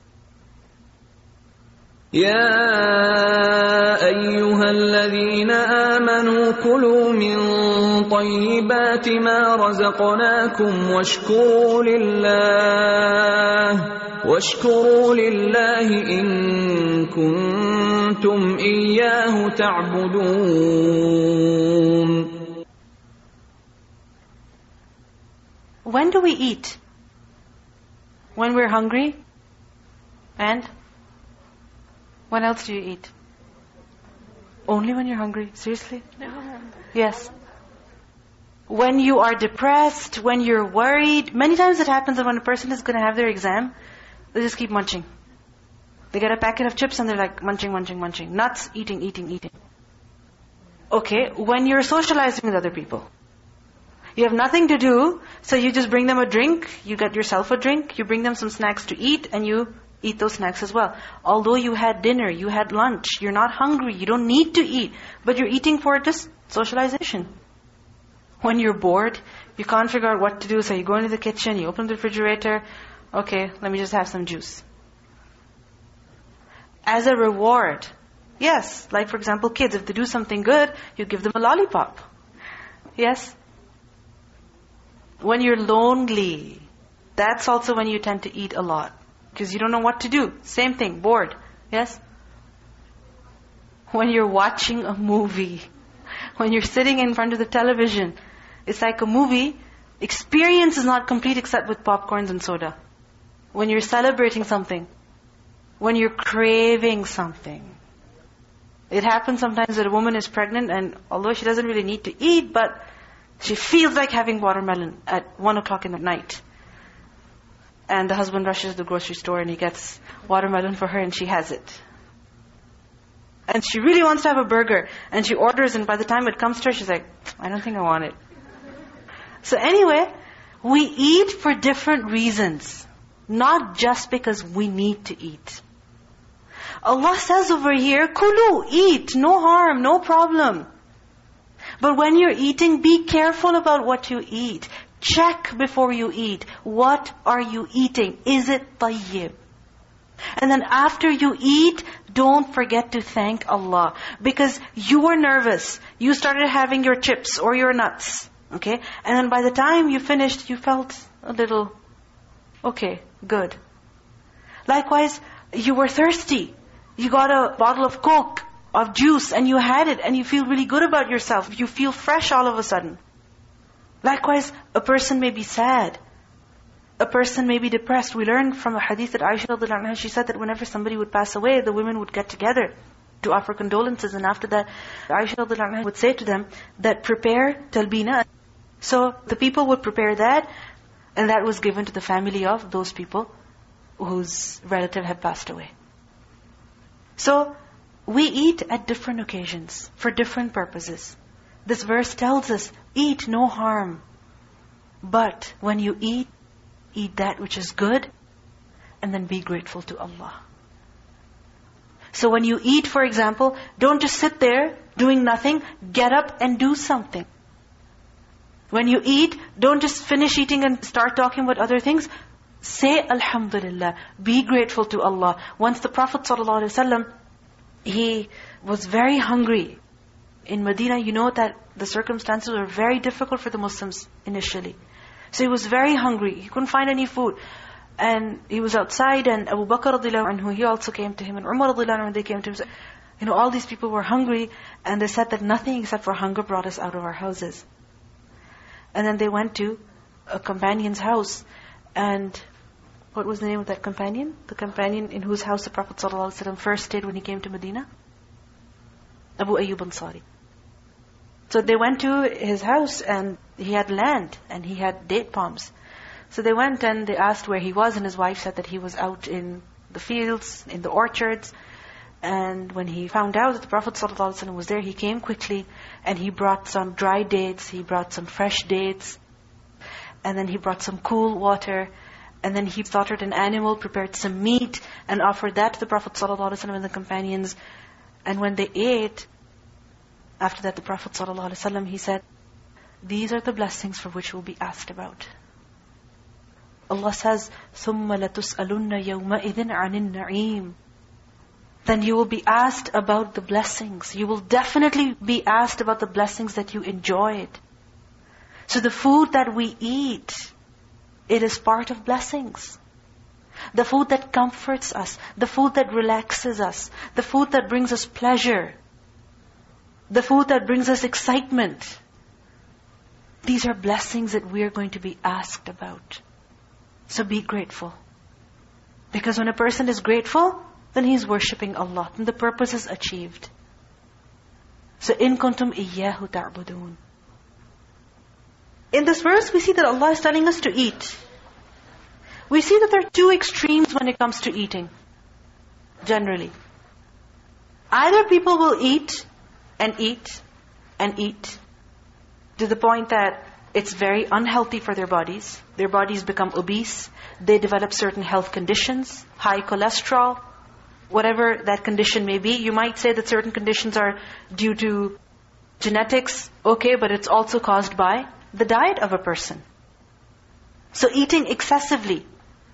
يا أيها الذين آمنوا كلوا من طيبات ما رزقناكم واشكروا لله إن كنتم إياه تعبدون. When do we eat? When we're hungry? And when else do you eat? Only when you're hungry? Seriously? Yes. When you are depressed, when you're worried. Many times it happens that when a person is going to have their exam, they just keep munching. They get a packet of chips and they're like munching. Nuts, eating. Okay, when you're socializing with other people. You have nothing to do, so you just bring them a drink, you get yourself a drink, you bring them some snacks to eat, and you eat those snacks as well. Although you had dinner, you had lunch, you're not hungry, you don't need to eat, but you're eating for just socialization. When you're bored, you can't figure out what to do, so you go into the kitchen, you open the refrigerator, okay, let me just have some juice. As a reward, yes, like for example kids, if they do something good, you give them a lollipop. Yes? When you're lonely, that's also when you tend to eat a lot. Because you don't know what to do. Same thing, bored. Yes? When you're watching a movie, when you're sitting in front of the television, it's like a movie. Experience is not complete except with popcorns and soda. When you're celebrating something, when you're craving something. It happens sometimes that a woman is pregnant and although she doesn't really need to eat, but she feels like having watermelon at 1 o'clock in the night. And the husband rushes to the grocery store and he gets watermelon for her and she has it. And she really wants to have a burger. And she orders and by the time it comes to her, she's like, I don't think I want it. So anyway, we eat for different reasons. Not just because we need to eat. Allah says over here, Kulu, eat, no harm, no problem. But when you're eating, be careful about what you eat. Check before you eat. What are you eating? Is it tayyib? And then after you eat, don't forget to thank Allah. Because you were nervous. You started having your chips or your nuts. Okay? And then by the time you finished, you felt a little, okay, good. Likewise, you were thirsty. You got a bottle of Coke, of juice, and you had it, and you feel really good about yourself. You feel fresh all of a sudden. Likewise, a person may be sad. A person may be depressed. We learned from a hadith that Aisha radiallahu anha, she said that whenever somebody would pass away, the women would get together to offer condolences. And after that, Aisha radiallahu anha would say to them that prepare talbina. So the people would prepare that, and that was given to the family of those people whose relative had passed away. So, we eat at different occasions, for different purposes. This verse tells us, eat no harm. But when you eat that which is good, and then be grateful to Allah. So when you eat, for example, don't just sit there doing nothing, get up and do something. When you eat, don't just finish eating and start talking about other things. Say Alhamdulillah. Be grateful to Allah. Once the Prophet ﷺ, he was very hungry. In Medina, you know that the circumstances were very difficult for the Muslims initially. So he was very hungry. He couldn't find any food. And he was outside and Abu Bakr radiallahu anhu, he also came to him. And Umar radiallahu anhu, they came to him. So, all these people were hungry. And they said that nothing except for hunger brought us out of our houses. And then they went to a companion's house. And what was the name of that companion? The companion in whose house the Prophet ﷺ first stayed when he came to Medina? Abu Ayyub Ansari. So they went to his house and he had land and he had date palms. So they went and they asked where he was, and his wife said that he was out in the fields, in the orchards. And when he found out that the Prophet ﷺ was there, he came quickly and he brought some dry dates, he brought some fresh dates, and then he brought some cool water. And then he slaughtered an animal, prepared some meat, and offered that to the Prophet ﷺ and the companions. And when they ate, After that, the Prophet ﷺ, he said, these are the blessings for which we'll be asked about. Allah says, ثُمَّ لَتُسْأَلُنَّ يَوْمَئِذٍ عَنِ النَّعِيمِ. Then you will be asked about the blessings. You will definitely be asked about the blessings that you enjoyed. So the food that we eat, it is part of blessings. The food that comforts us, the food that relaxes us, the food that brings us pleasure, the food that brings us excitement. These are blessings that we are going to be asked about. So be grateful. Because when a person is grateful, then he's worshipping Allah, and the purpose is achieved. So, إِن كُنْتُمْ إِيَّاهُ تَعْبُدُونَ. In this verse, we see that Allah is telling us to eat. We see that there are two extremes when it comes to eating, generally. Either people will eat and eat and eat to the point that it's very unhealthy for their bodies. Their bodies become obese. They develop certain health conditions, high cholesterol, whatever that condition may be. You might say that certain conditions are due to genetics, okay, but it's also caused by the diet of a person. So eating excessively.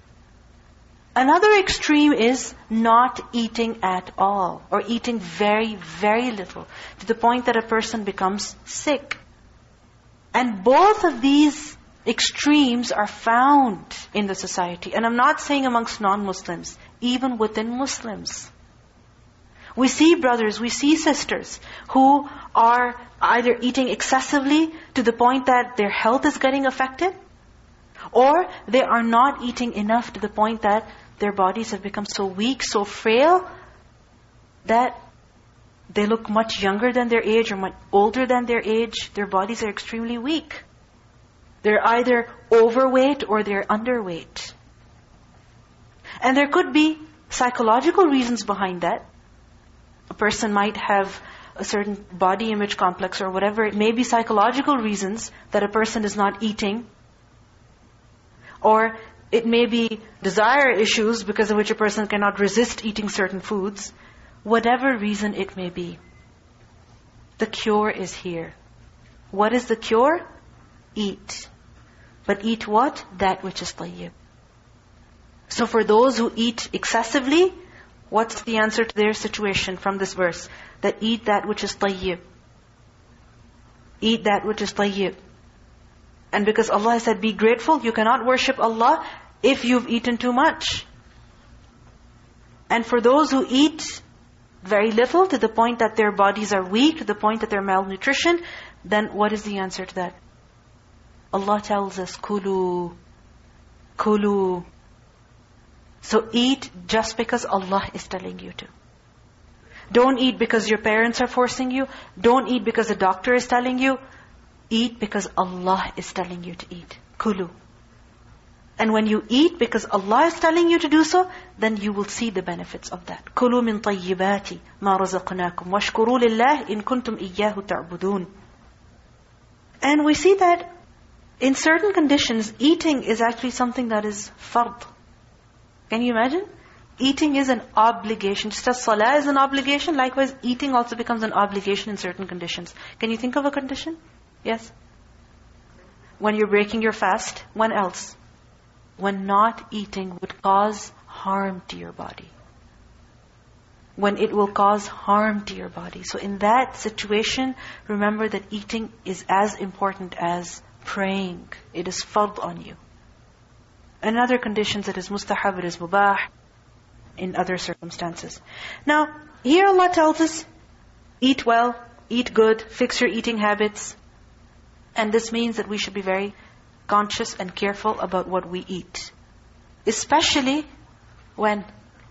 Another extreme is not eating at all, or eating very, very little, to the point that a person becomes sick. And both of these extremes are found in the society. And I'm not saying amongst non-Muslims, even within Muslims. We see brothers, we see sisters who are either eating excessively to the point that their health is getting affected, or they are not eating enough to the point that their bodies have become so weak, so frail, that they look much younger than their age or much older than their age. Their bodies are extremely weak. They're either overweight or they're underweight. And there could be psychological reasons behind that. A person might have a certain body image complex or whatever. It may be psychological reasons that a person is not eating. Or it may be desire issues because of which a person cannot resist eating certain foods. Whatever reason it may be, the cure is here. What is the cure? Eat. But eat what? That which is tayyib. So for those who eat excessively, what's the answer to their situation from this verse? That eat that which is tayyib. Eat that which is tayyib. And because Allah said, be grateful, you cannot worship Allah if you've eaten too much. And for those who eat very little, to the point that their bodies are weak, to the point that they're malnutrition, then what is the answer to that? Allah tells us, Kulu. Kulu. So eat just because Allah is telling you to. Don't eat because your parents are forcing you. Don't eat because a doctor is telling you. Eat because Allah is telling you to eat. Kulu. And when you eat because Allah is telling you to do so, then you will see the benefits of that. كُلُوا مِن طَيِّبَاتِ مَا رَزَقْنَاكُمْ وَاشْكُرُوا لِلَّهِ إِن كُنْتُمْ إِيَّاهُ تَعْبُدُونَ. And we see that in certain conditions, eating is actually something that is fard. Can you imagine? Eating is an obligation. Just as salah is an obligation, likewise eating also becomes an obligation in certain conditions. Can you think of a condition? Yes? When you're breaking your fast, when else? When not eating would cause harm to your body. When it will cause harm to your body. So in that situation, remember that eating is as important as praying. It is fard on you. In other conditions, it is mustahab, it is mubah, in other circumstances. Now, here Allah tells us, eat well, eat good, fix your eating habits. And this means that we should be very conscious and careful about what we eat. Especially when?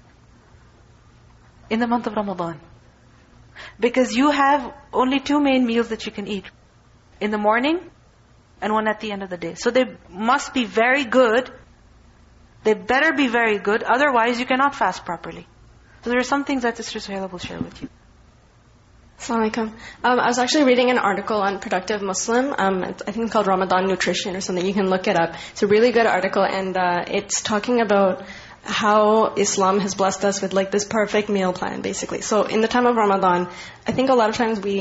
In the month of Ramadan. Because you have only two main meals that you can eat. In the morning and one at the end of the day. So they must be very good. They better be very good. Otherwise you cannot fast properly. So there are some things that Sister Suhaila will share with you. Assalamu alaikum. I was actually reading an article on Productive Muslim. I think it's called Ramadan Nutrition or something. You can look it up. It's a really good article, and it's talking about how Islam has blessed us with like this perfect meal plan, basically. So in the time of Ramadan, I think a lot of times we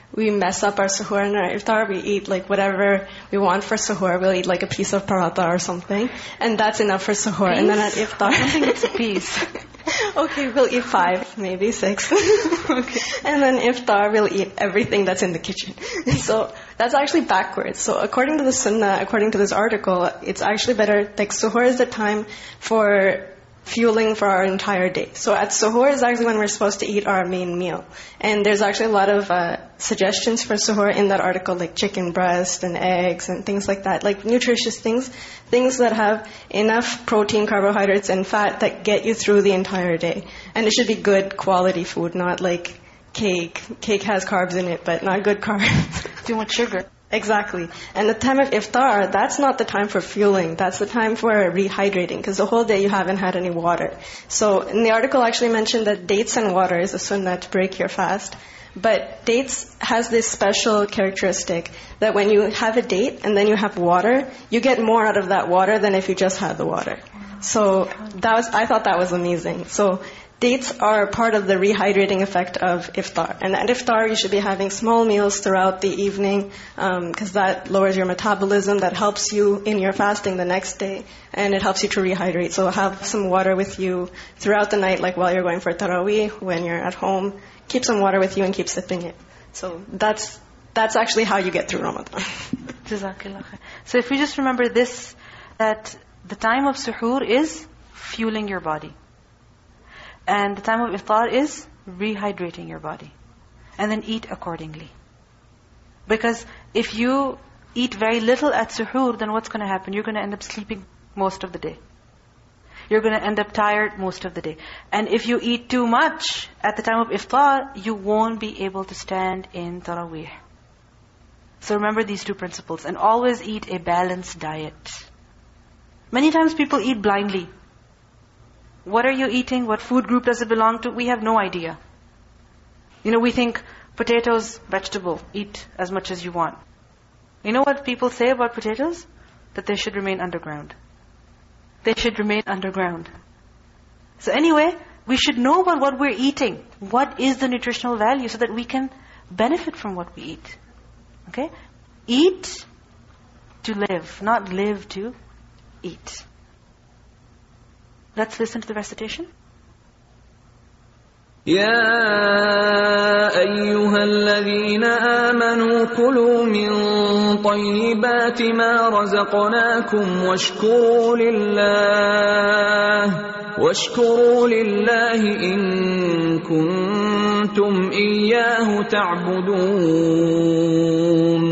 we mess up our suhoor and our iftar. We eat like whatever we want for suhoor. We'll eat like a piece of paratha or something, and that's enough for suhoor. And then at iftar, I don't think it's a piece. Okay, we'll eat 5, maybe 6. Okay. And then iftar, we'll eat everything that's in the kitchen. So that's actually backwards. So according to the sunnah, according to this article, it's actually better, like suhoor is the time for fueling for our entire day. So at suhoor is actually when we're supposed to eat our main meal. And there's actually a lot of suggestions for suhoor in that article, like chicken breast and eggs and things like that, like nutritious things that have enough protein, carbohydrates, and fat that get you through the entire day. And it should be good quality food, not like cake. Cake has carbs in it, but not good carbs. Too much sugar. Exactly. And the time of iftar, that's not the time for fueling. That's the time for rehydrating, because the whole day you haven't had any water. So in the article actually mentioned that dates and water is a sunnah to break your fast. But dates has this special characteristic that when you have a date and then you have water, you get more out of that water than if you just had the water. So I thought that was amazing. So dates are part of the rehydrating effect of iftar. And at iftar, you should be having small meals throughout the evening, because that lowers your metabolism, that helps you in your fasting the next day, and it helps you to rehydrate. So have some water with you throughout the night, like while you're going for Taraweeh, when you're at home. Keep some water with you and keep sipping it. So that's actually how you get through Ramadan. Jazakallah khair. So if we just remember this, that the time of suhoor is fueling your body. And the time of iftar is rehydrating your body. And then eat accordingly. Because if you eat very little at suhoor, then what's going to happen? You're going to end up sleeping most of the day. You're going to end up tired most of the day. And if you eat too much at the time of iftar, you won't be able to stand in Taraweeh. So remember these two principles. And always eat a balanced diet. Many times people eat blindly. What are you eating? What food group does it belong to? We have no idea. We think potatoes, vegetable, eat as much as you want. You know what people say about potatoes? That they should remain underground. They should remain underground. So anyway, we should know about what we're eating. What is the nutritional value so that we can benefit from what we eat. Okay? Eat to live, not live to eat. Let's listen to the recitation. يا أيها الذين آمنوا كلوا من طيبات ما رزقناكم واشكروا لله إن كنتم إياه تعبدون